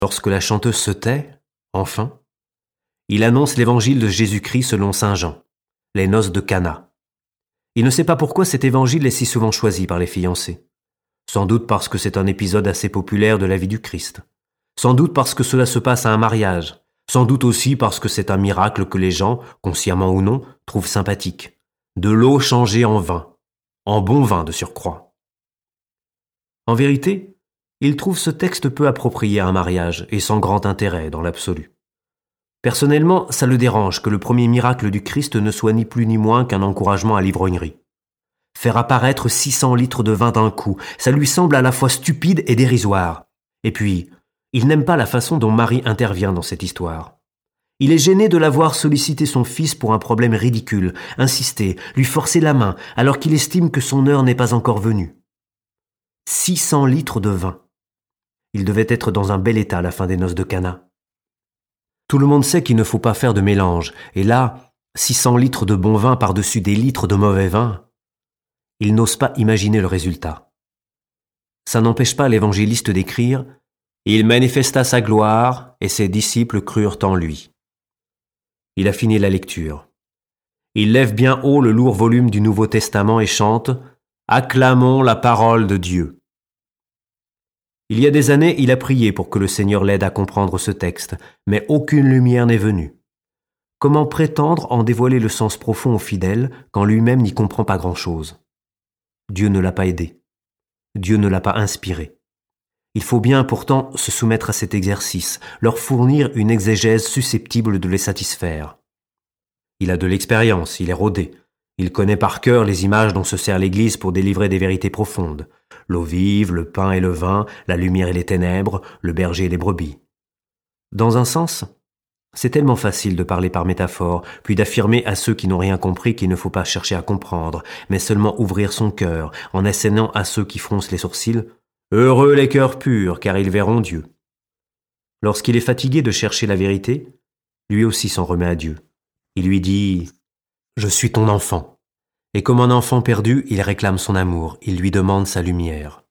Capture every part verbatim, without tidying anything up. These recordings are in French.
Lorsque la chanteuse se tait, enfin, il annonce l'évangile de Jésus-Christ selon saint Jean, les noces de Cana. Il ne sait pas pourquoi cet évangile est si souvent choisi par les fiancés. Sans doute parce que c'est un épisode assez populaire de la vie du Christ. Sans doute parce que cela se passe à un mariage. Sans doute aussi parce que c'est un miracle que les gens, consciemment ou non, trouvent sympathique. De l'eau changée en vin, en bon vin de surcroît. En vérité, il trouve ce texte peu approprié à un mariage et sans grand intérêt dans l'absolu. Personnellement, ça le dérange que le premier miracle du Christ ne soit ni plus ni moins qu'un encouragement à l'ivrognerie. Faire apparaître six cents litres de vin d'un coup, ça lui semble à la fois stupide et dérisoire. Et puis, il n'aime pas la façon dont Marie intervient dans cette histoire. Il est gêné de la voir solliciter son fils pour un problème ridicule, insister, lui forcer la main, alors qu'il estime que son heure n'est pas encore venue. six cents litres de vin. Il devait être dans un bel état à la fin des noces de Cana. Tout le monde sait qu'il ne faut pas faire de mélange, et là, six cents litres de bon vin par-dessus des litres de mauvais vin, il n'ose pas imaginer le résultat. Ça n'empêche pas l'évangéliste d'écrire « Il manifesta sa gloire, et ses disciples crurent en lui ». Il a fini la lecture. Il lève bien haut le lourd volume du Nouveau Testament et chante « Acclamons la parole de Dieu ». Il y a des années, il a prié pour que le Seigneur l'aide à comprendre ce texte, mais aucune lumière n'est venue. Comment prétendre en dévoiler le sens profond aux fidèles quand lui-même n'y comprend pas grand-chose ? Dieu ne l'a pas aidé. Dieu ne l'a pas inspiré. Il faut bien pourtant se soumettre à cet exercice, leur fournir une exégèse susceptible de les satisfaire. Il a de l'expérience, il est rodé. Il connaît par cœur les images dont se sert l'Église pour délivrer des vérités profondes. L'eau vive, le pain et le vin, la lumière et les ténèbres, le berger et les brebis. Dans un sens, c'est tellement facile de parler par métaphore, puis d'affirmer à ceux qui n'ont rien compris qu'il ne faut pas chercher à comprendre, mais seulement ouvrir son cœur, en assénant à ceux qui froncent les sourcils « Heureux les cœurs purs, car ils verront Dieu ». Lorsqu'il est fatigué de chercher la vérité, lui aussi s'en remet à Dieu. Il lui dit « Je suis ton enfant ». Et comme un enfant perdu, il réclame son amour, il lui demande sa lumière.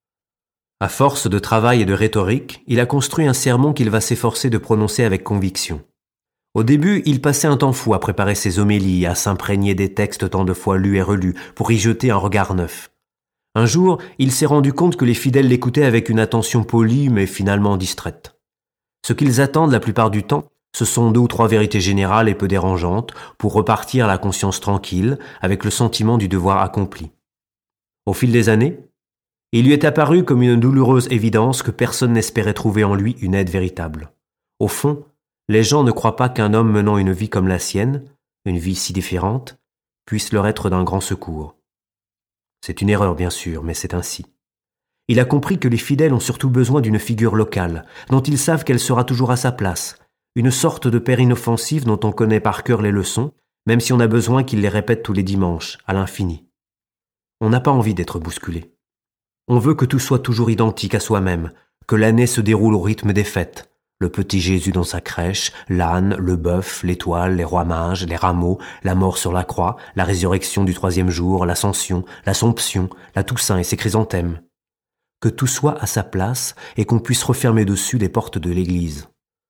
À force de travail et de rhétorique, il a construit un sermon qu'il va s'efforcer de prononcer avec conviction. Au début, il passait un temps fou à préparer ses homélies, à s'imprégner des textes tant de fois lus et relus, pour y jeter un regard neuf. Un jour, il s'est rendu compte que les fidèles l'écoutaient avec une attention polie, mais finalement distraite. Ce qu'ils attendent la plupart du temps, ce sont deux ou trois vérités générales et peu dérangeantes pour repartir la conscience tranquille avec le sentiment du devoir accompli. Au fil des années, il lui est apparu comme une douloureuse évidence que personne n'espérait trouver en lui une aide véritable. Au fond, les gens ne croient pas qu'un homme menant une vie comme la sienne, une vie si différente, puisse leur être d'un grand secours. C'est une erreur bien sûr, mais c'est ainsi. Il a compris que les fidèles ont surtout besoin d'une figure locale, dont ils savent qu'elle sera toujours à sa place, une sorte de père inoffensif dont on connaît par cœur les leçons, même si on a besoin qu'il les répète tous les dimanches, à l'infini. On n'a pas envie d'être bousculé. On veut que tout soit toujours identique à soi-même, que l'année se déroule au rythme des fêtes. Le petit Jésus dans sa crèche, l'âne, le bœuf, l'étoile, les rois mages, les rameaux, la mort sur la croix, la résurrection du troisième jour, l'ascension, l'assomption, la Toussaint et ses chrysanthèmes. Que tout soit à sa place et qu'on puisse refermer dessus les portes de l'église.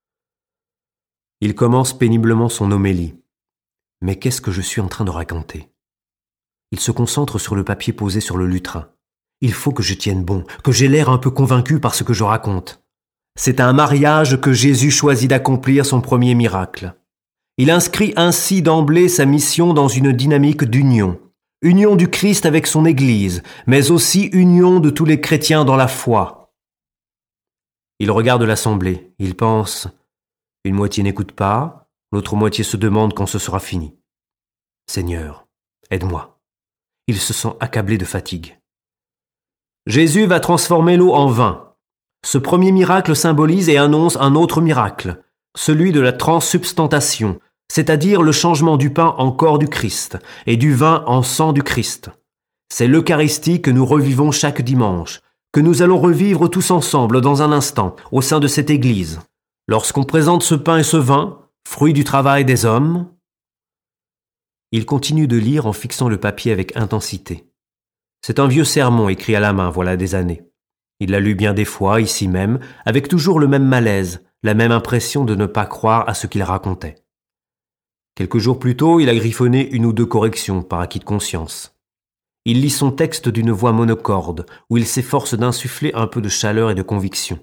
Il commence péniblement son homélie. Mais qu'est-ce que je suis en train de raconter ? Il se concentre sur le papier posé sur le lutrin. Il faut que je tienne bon, que j'ai l'air un peu convaincu par ce que je raconte. C'est à un mariage que Jésus choisit d'accomplir son premier miracle. Il inscrit ainsi d'emblée sa mission dans une dynamique d'union. Union du Christ avec son Église, mais aussi union de tous les chrétiens dans la foi. Il regarde l'assemblée, il pense... Une moitié n'écoute pas, l'autre moitié se demande quand ce sera fini. Seigneur, aide-moi. Il se sent accablé de fatigue. Jésus va transformer l'eau en vin. Ce premier miracle symbolise et annonce un autre miracle, celui de la transsubstantation, c'est-à-dire le changement du pain en corps du Christ et du vin en sang du Christ. C'est l'Eucharistie que nous revivons chaque dimanche, que nous allons revivre tous ensemble dans un instant au sein de cette Église. Lorsqu'on présente ce pain et ce vin, fruit du travail des hommes, il continue de lire en fixant le papier avec intensité. C'est un vieux sermon écrit à la main, voilà des années. Il l'a lu bien des fois, ici même, avec toujours le même malaise, la même impression de ne pas croire à ce qu'il racontait. Quelques jours plus tôt, il a griffonné une ou deux corrections par acquis de conscience. Il lit son texte d'une voix monocorde, où il s'efforce d'insuffler un peu de chaleur et de conviction.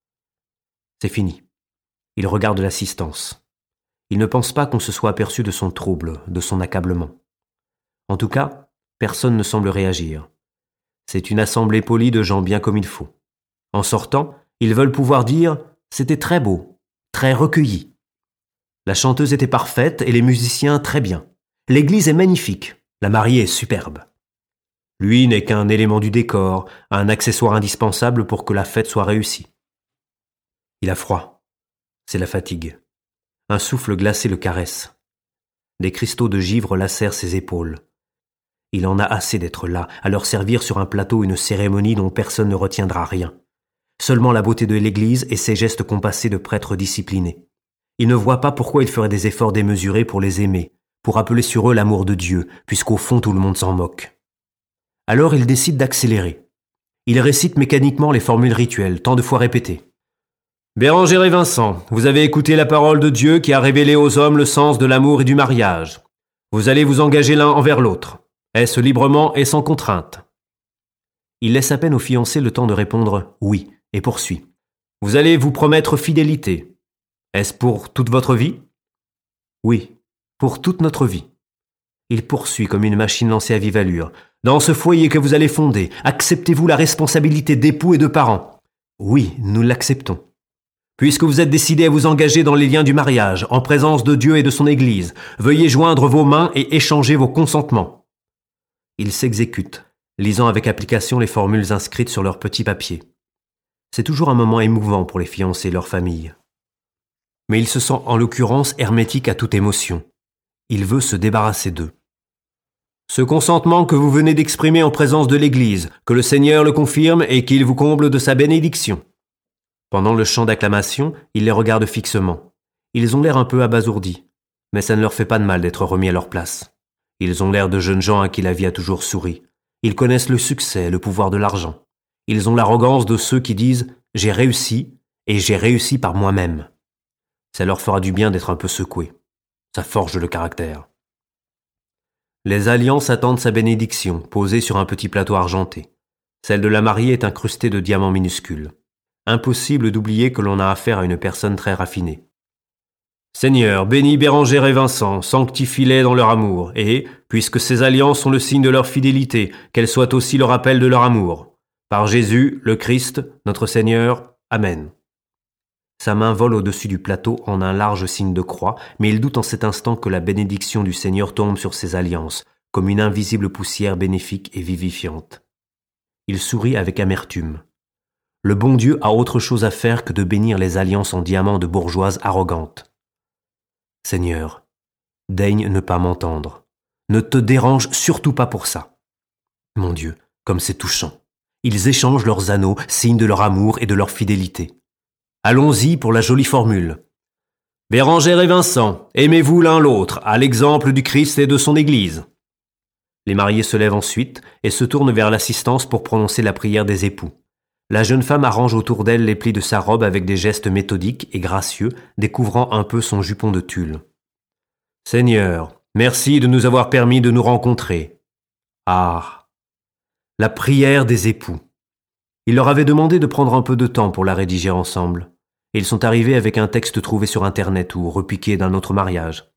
C'est fini. Il regarde l'assistance. Il ne pense pas qu'on se soit aperçu de son trouble, de son accablement. En tout cas, personne ne semble réagir. C'est une assemblée polie de gens bien comme il faut. En sortant, ils veulent pouvoir dire « c'était très beau, très recueilli ». La chanteuse était parfaite et les musiciens très bien. L'église est magnifique, la mariée est superbe. Lui n'est qu'un élément du décor, un accessoire indispensable pour que la fête soit réussie. Il a froid. C'est la fatigue. Un souffle glacé le caresse. Des cristaux de givre lacèrent ses épaules. Il en a assez d'être là, à leur servir sur un plateau une cérémonie dont personne ne retiendra rien. Seulement la beauté de l'église et ses gestes compassés de prêtres disciplinés. Il ne voit pas pourquoi il ferait des efforts démesurés pour les aimer, pour appeler sur eux l'amour de Dieu, puisqu'au fond tout le monde s'en moque. Alors il décide d'accélérer. Il récite mécaniquement les formules rituelles, tant de fois répétées. « Bérengère et Vincent, vous avez écouté la parole de Dieu qui a révélé aux hommes le sens de l'amour et du mariage. Vous allez vous engager l'un envers l'autre. Est-ce librement et sans contrainte ?» Il laisse à peine aux fiancés le temps de répondre « oui » et poursuit. « Vous allez vous promettre fidélité. Est-ce pour toute votre vie ?»« Oui, pour toute notre vie. » Il poursuit comme une machine lancée à vive allure. « Dans ce foyer que vous allez fonder, acceptez-vous la responsabilité d'époux et de parents ?»« Oui, nous l'acceptons. » Puisque vous êtes décidé à vous engager dans les liens du mariage, en présence de Dieu et de son Église, veuillez joindre vos mains et échanger vos consentements. Ils s'exécutent, lisant avec application les formules inscrites sur leur petit papier. C'est toujours un moment émouvant pour les fiancés et leur famille. Mais il se sent en l'occurrence hermétique à toute émotion. Il veut se débarrasser d'eux. Ce consentement que vous venez d'exprimer en présence de l'Église, que le Seigneur le confirme et qu'il vous comble de sa bénédiction. Pendant le chant d'acclamation, il les regarde fixement. Ils ont l'air un peu abasourdis, mais ça ne leur fait pas de mal d'être remis à leur place. Ils ont l'air de jeunes gens à qui la vie a toujours souri. Ils connaissent le succès, le pouvoir de l'argent. Ils ont l'arrogance de ceux qui disent « j'ai réussi et j'ai réussi par moi-même ». Ça leur fera du bien d'être un peu secoués. Ça forge le caractère. Les alliances attendent sa bénédiction, posée sur un petit plateau argenté. Celle de la mariée est incrustée de diamants minuscules. Impossible d'oublier que l'on a affaire à une personne très raffinée. Seigneur, bénis Bérengère et Vincent, sanctifie-les dans leur amour, et, puisque ces alliances sont le signe de leur fidélité, qu'elles soient aussi le rappel de leur amour. Par Jésus, le Christ, notre Seigneur. Amen. Sa main vole au-dessus du plateau en un large signe de croix, mais il doute en cet instant que la bénédiction du Seigneur tombe sur ces alliances, comme une invisible poussière bénéfique et vivifiante. Il sourit avec amertume. Le bon Dieu a autre chose à faire que de bénir les alliances en diamants de bourgeoises arrogantes. Seigneur, daigne ne pas m'entendre. Ne te dérange surtout pas pour ça. Mon Dieu, comme c'est touchant. Ils échangent leurs anneaux, signe de leur amour et de leur fidélité. Allons-y pour la jolie formule. Bérengère et Vincent, aimez-vous l'un l'autre, à l'exemple du Christ et de son Église. Les mariés se lèvent ensuite et se tournent vers l'assistance pour prononcer la prière des époux. La jeune femme arrange autour d'elle les plis de sa robe avec des gestes méthodiques et gracieux, découvrant un peu son jupon de tulle. « Seigneur, merci de nous avoir permis de nous rencontrer. » Ah, la prière des époux. Il leur avait demandé de prendre un peu de temps pour la rédiger ensemble, et ils sont arrivés avec un texte trouvé sur Internet ou repiqué d'un autre mariage.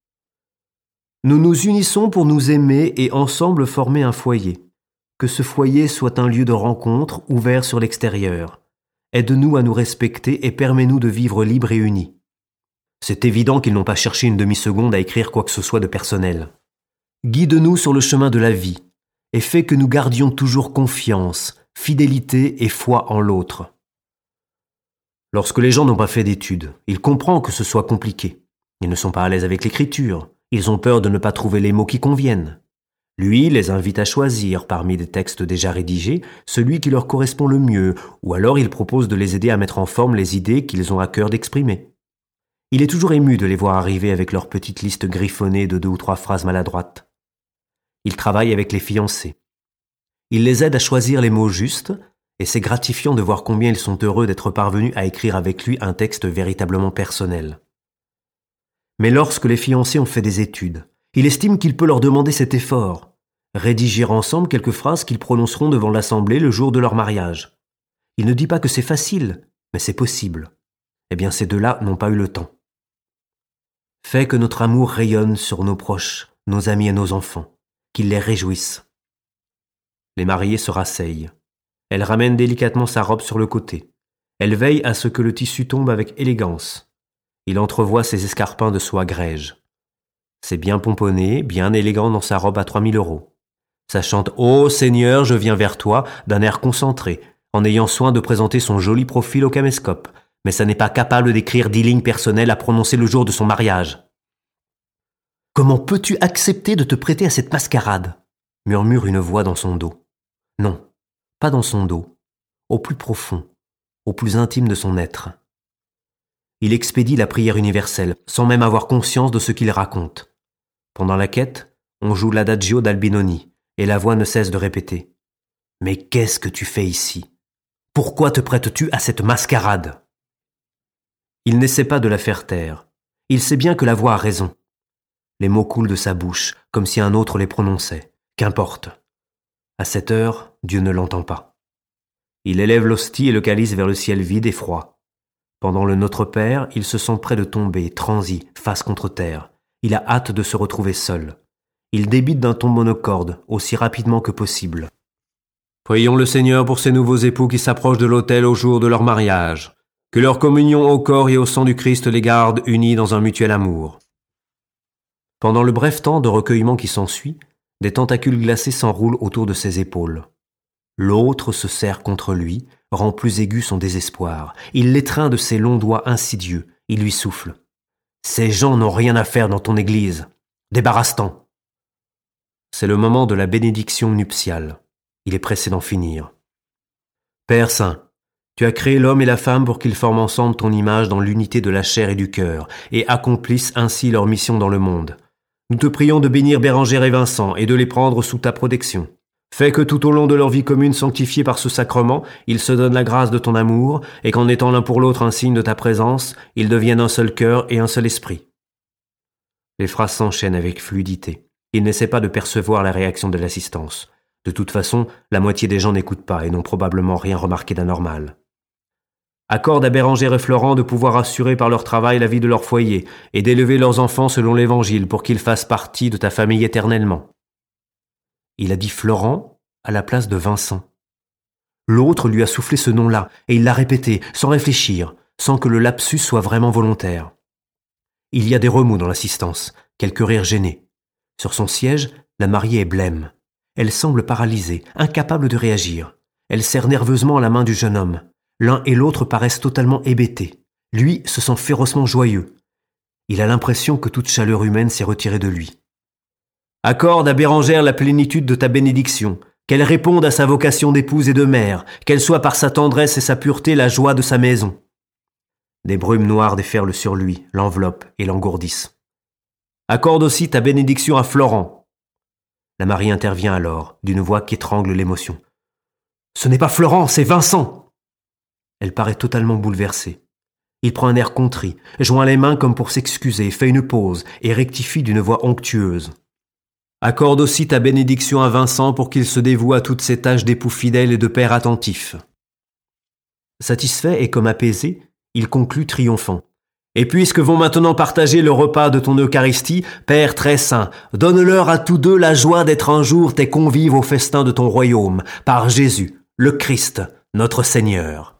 « Nous nous unissons pour nous aimer et ensemble former un foyer. Que ce foyer soit un lieu de rencontre ouvert sur l'extérieur. Aide-nous à nous respecter et permets-nous de vivre libres et unis. » C'est évident qu'ils n'ont pas cherché une demi-seconde à écrire quoi que ce soit de personnel. « Guide-nous sur le chemin de la vie et fais que nous gardions toujours confiance, fidélité et foi en l'autre. » Lorsque les gens n'ont pas fait d'études, ils comprennent que ce soit compliqué. Ils ne sont pas à l'aise avec l'écriture. Ils ont peur de ne pas trouver les mots qui conviennent. Lui les invite à choisir, parmi des textes déjà rédigés, celui qui leur correspond le mieux, ou alors il propose de les aider à mettre en forme les idées qu'ils ont à cœur d'exprimer. Il est toujours ému de les voir arriver avec leur petite liste griffonnée de deux ou trois phrases maladroites. Il travaille avec les fiancés. Il les aide à choisir les mots justes et c'est gratifiant de voir combien ils sont heureux d'être parvenus à écrire avec lui un texte véritablement personnel. Mais lorsque les fiancés ont fait des études, il estime qu'il peut leur demander cet effort, rédiger ensemble quelques phrases qu'ils prononceront devant l'assemblée le jour de leur mariage. Il ne dit pas que c'est facile, mais c'est possible. Eh bien, ces deux-là n'ont pas eu le temps. Fais que notre amour rayonne sur nos proches, nos amis et nos enfants, qu'il les réjouisse. Les mariés se rasseyent. Elle ramène délicatement sa robe sur le côté. Elle veille à ce que le tissu tombe avec élégance. Il entrevoit ses escarpins de soie grège. C'est bien pomponné, bien élégant dans sa robe à trois mille euros. Ça chante « Ô Seigneur, je viens vers toi » d'un air concentré, en ayant soin de présenter son joli profil au caméscope, mais ça n'est pas capable d'écrire dix lignes personnelles à prononcer le jour de son mariage. « Comment peux-tu accepter de te prêter à cette mascarade ?» murmure une voix dans son dos. Non, pas dans son dos, au plus profond, au plus intime de son être. Il expédie la prière universelle, sans même avoir conscience de ce qu'il raconte. Pendant la quête, on joue l'adagio d'Albinoni, et la voix ne cesse de répéter « Mais qu'est-ce que tu fais ici ? Pourquoi te prêtes-tu à cette mascarade ?» Il n'essaie pas de la faire taire. Il sait bien que la voix a raison. Les mots coulent de sa bouche, comme si un autre les prononçait. Qu'importe. À cette heure, Dieu ne l'entend pas. Il élève l'hostie et le calice vers le ciel vide et froid. Pendant le Notre Père, il se sent près de tomber, transi, face contre terre. Il a hâte de se retrouver seul. Il débite d'un ton monocorde, aussi rapidement que possible. Prions le Seigneur pour ces nouveaux époux qui s'approchent de l'autel au jour de leur mariage. Que leur communion au corps et au sang du Christ les garde unis dans un mutuel amour. Pendant le bref temps de recueillement qui s'ensuit, des tentacules glacés s'enroulent autour de ses épaules. L'autre se serre contre lui, rend plus aigu son désespoir. Il l'étreint de ses longs doigts insidieux. Il lui souffle. « Ces gens n'ont rien à faire dans ton église. Débarrasse-t'en !» C'est le moment de la bénédiction nuptiale. Il est pressé d'en finir. « Père Saint, tu as créé l'homme et la femme pour qu'ils forment ensemble ton image dans l'unité de la chair et du cœur, et accomplissent ainsi leur mission dans le monde. Nous te prions de bénir Bérengère et Vincent et de les prendre sous ta protection. Fais que tout au long de leur vie commune sanctifiée par ce sacrement, ils se donnent la grâce de ton amour, et qu'en étant l'un pour l'autre un signe de ta présence, ils deviennent un seul cœur et un seul esprit. » Les phrases s'enchaînent avec fluidité. Il n'essaie pas de percevoir la réaction de l'assistance. De toute façon, la moitié des gens n'écoutent pas et n'ont probablement rien remarqué d'anormal. Accorde à Bérengère et Florent de pouvoir assurer par leur travail la vie de leur foyer et d'élever leurs enfants selon l'Évangile pour qu'ils fassent partie de ta famille éternellement. Il a dit Florent à la place de Vincent. L'autre lui a soufflé ce nom-là et il l'a répété sans réfléchir, sans que le lapsus soit vraiment volontaire. Il y a des remous dans l'assistance, quelques rires gênés. Sur son siège, la mariée est blême. Elle semble paralysée, incapable de réagir. Elle serre nerveusement la main du jeune homme. L'un et l'autre paraissent totalement hébétés. Lui se sent férocement joyeux. Il a l'impression que toute chaleur humaine s'est retirée de lui. Accorde à Bérengère la plénitude de ta bénédiction, qu'elle réponde à sa vocation d'épouse et de mère, qu'elle soit par sa tendresse et sa pureté la joie de sa maison. Des brumes noires déferlent sur lui, l'enveloppent et l'engourdissent. Accorde aussi ta bénédiction à Florent. La mariée intervient alors, d'une voix qu'étrangle l'émotion. Ce n'est pas Florent, c'est Vincent. Elle paraît totalement bouleversée. Il prend un air contrit, joint les mains comme pour s'excuser, fait une pause et rectifie d'une voix onctueuse. Accorde aussi ta bénédiction à Vincent pour qu'il se dévoue à toutes ses tâches d'époux fidèle et de père attentif. Satisfait et comme apaisé, il conclut triomphant. Et puisque vont maintenant partager le repas de ton Eucharistie, Père très saint, donne-leur à tous deux la joie d'être un jour tes convives au festin de ton royaume, par Jésus, le Christ, notre Seigneur.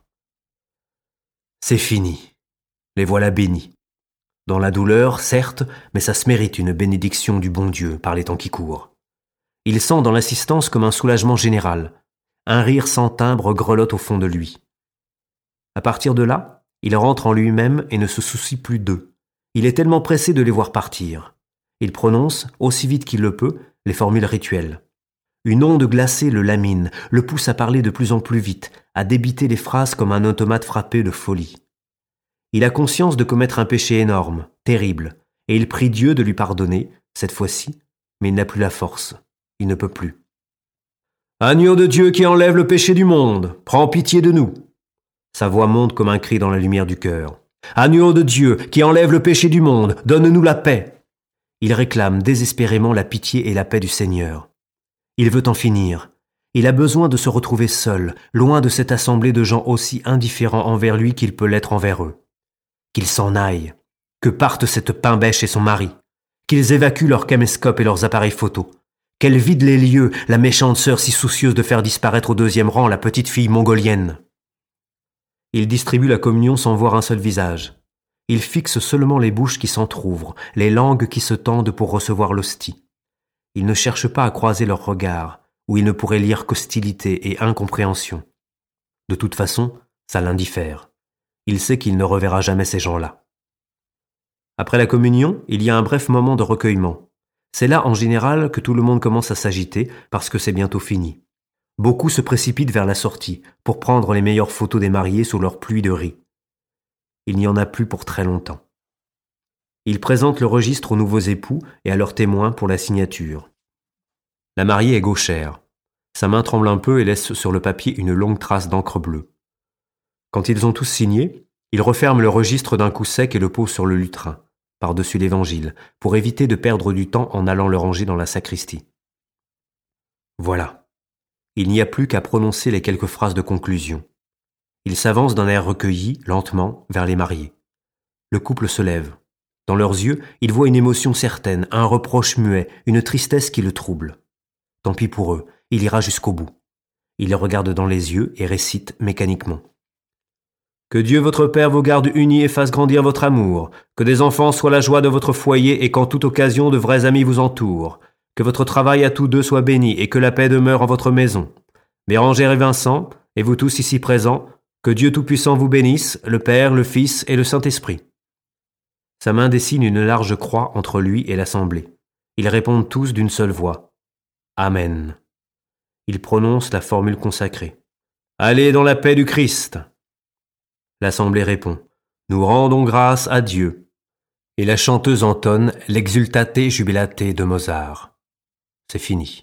C'est fini. Les voilà bénis. Dans la douleur, certes, mais ça se mérite une bénédiction du bon Dieu par les temps qui courent. Il sent dans l'assistance comme un soulagement général. Un rire sans timbre grelotte au fond de lui. À partir de là, il rentre en lui-même et ne se soucie plus d'eux. Il est tellement pressé de les voir partir. Il prononce, aussi vite qu'il le peut, les formules rituelles. Une onde glacée le lamine, le pousse à parler de plus en plus vite, à débiter les phrases comme un automate frappé de folie. Il a conscience de commettre un péché énorme, terrible, et il prie Dieu de lui pardonner, cette fois-ci, mais il n'a plus la force. Il ne peut plus. Agneau de Dieu qui enlève le péché du monde, prends pitié de nous. Sa voix monte comme un cri dans la lumière du cœur. Agneau de Dieu qui enlève le péché du monde, donne-nous la paix. Il réclame désespérément la pitié et la paix du Seigneur. Il veut en finir. Il a besoin de se retrouver seul, loin de cette assemblée de gens aussi indifférents envers lui qu'il peut l'être envers eux. Qu'ils s'en aillent, que parte cette pain-bêche et son mari, qu'ils évacuent leurs caméscopes et leurs appareils photos, qu'elle vide les lieux, la méchante sœur si soucieuse de faire disparaître au deuxième rang la petite fille mongolienne. Il distribue la communion sans voir un seul visage. Il fixe seulement les bouches qui s'entr'ouvrent, les langues qui se tendent pour recevoir l'hostie. Il ne cherche pas à croiser leurs regards, où il ne pourrait lire qu'hostilité et incompréhension. De toute façon, ça l'indiffère. Il sait qu'il ne reverra jamais ces gens-là. Après la communion, il y a un bref moment de recueillement. C'est là, en général, que tout le monde commence à s'agiter, parce que c'est bientôt fini. Beaucoup se précipitent vers la sortie, pour prendre les meilleures photos des mariés sous leur pluie de riz. Il n'y en a plus pour très longtemps. Ils présentent le registre aux nouveaux époux et à leurs témoins pour la signature. La mariée est gauchère. Sa main tremble un peu et laisse sur le papier une longue trace d'encre bleue. Quand ils ont tous signé, ils referment le registre d'un coup sec et le posent sur le lutrin, par-dessus l'évangile, pour éviter de perdre du temps en allant le ranger dans la sacristie. Voilà. Il n'y a plus qu'à prononcer les quelques phrases de conclusion. Ils s'avancent d'un air recueilli, lentement, vers les mariés. Le couple se lève. Dans leurs yeux, ils voient une émotion certaine, un reproche muet, une tristesse qui le trouble. Tant pis pour eux, il ira jusqu'au bout. Il les regarde dans les yeux et récite mécaniquement. Que Dieu votre Père vous garde unis et fasse grandir votre amour, que des enfants soient la joie de votre foyer et qu'en toute occasion de vrais amis vous entourent, que votre travail à tous deux soit béni et que la paix demeure en votre maison. Bérangère et Vincent, et vous tous ici présents, que Dieu Tout-Puissant vous bénisse, le Père, le Fils et le Saint-Esprit. Sa main dessine une large croix entre lui et l'assemblée. Ils répondent tous d'une seule voix. Amen. Il prononce la formule consacrée. Allez dans la paix du Christ. L'assemblée répond. Nous rendons grâce à Dieu. Et la chanteuse entonne l'Exultate Jubilate de Mozart. C'est fini.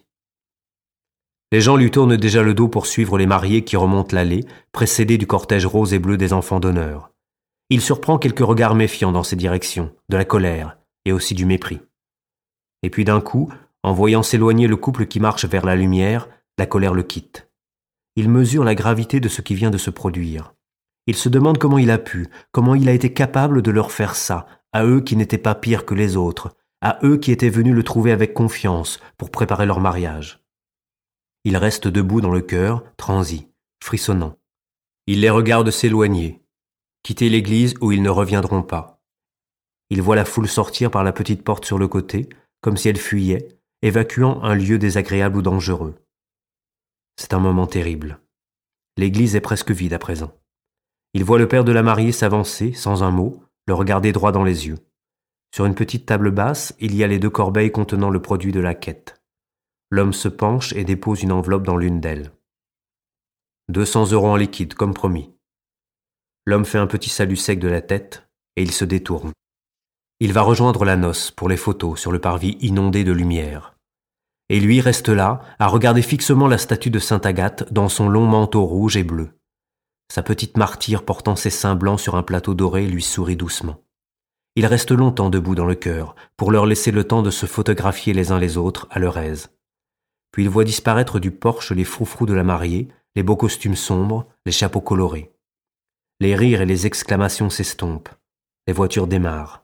Les gens lui tournent déjà le dos pour suivre les mariés qui remontent l'allée, précédés du cortège rose et bleu des enfants d'honneur. Il surprend quelques regards méfiants dans ces directions, de la colère et aussi du mépris. Et puis d'un coup, en voyant s'éloigner le couple qui marche vers la lumière, la colère le quitte. Il mesure la gravité de ce qui vient de se produire. Il se demande comment il a pu, comment il a été capable de leur faire ça, à eux qui n'étaient pas pires que les autres, à eux qui étaient venus le trouver avec confiance pour préparer leur mariage. Il reste debout dans le chœur, transi, frissonnant. Il les regarde s'éloigner, quitter l'église où ils ne reviendront pas. Il voit la foule sortir par la petite porte sur le côté, comme si elle fuyait, évacuant un lieu désagréable ou dangereux. C'est un moment terrible. L'église est presque vide à présent. Il voit le père de la mariée s'avancer, sans un mot, le regarder droit dans les yeux. Sur une petite table basse, il y a les deux corbeilles contenant le produit de la quête. L'homme se penche et dépose une enveloppe dans l'une d'elles. Deux cents euros en liquide, comme promis. L'homme fait un petit salut sec de la tête, et il se détourne. Il va rejoindre la noce pour les photos sur le parvis inondé de lumière. Et lui reste là, à regarder fixement la statue de Sainte Agathe dans son long manteau rouge et bleu. Sa petite martyre portant ses seins blancs sur un plateau doré lui sourit doucement. Il reste longtemps debout dans le chœur, pour leur laisser le temps de se photographier les uns les autres à leur aise. Puis il voit disparaître du porche les froufrous de la mariée, les beaux costumes sombres, les chapeaux colorés. Les rires et les exclamations s'estompent. Les voitures démarrent.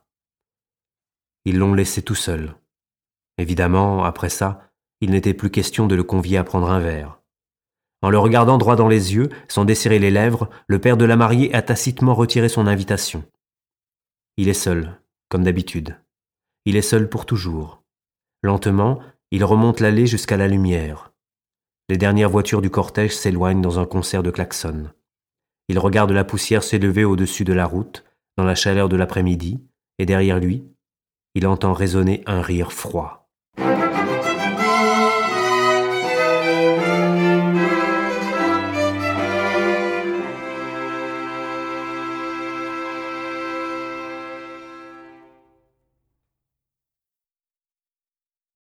Ils l'ont laissé tout seul. Évidemment, après ça, il n'était plus question de le convier à prendre un verre. En le regardant droit dans les yeux, sans desserrer les lèvres, le père de la mariée a tacitement retiré son invitation. Il est seul, comme d'habitude. Il est seul pour toujours. Lentement, il remonte l'allée jusqu'à la lumière. Les dernières voitures du cortège s'éloignent dans un concert de klaxons. Il regarde la poussière s'élever au-dessus de la route, dans la chaleur de l'après-midi, et derrière lui, il entend résonner un rire froid.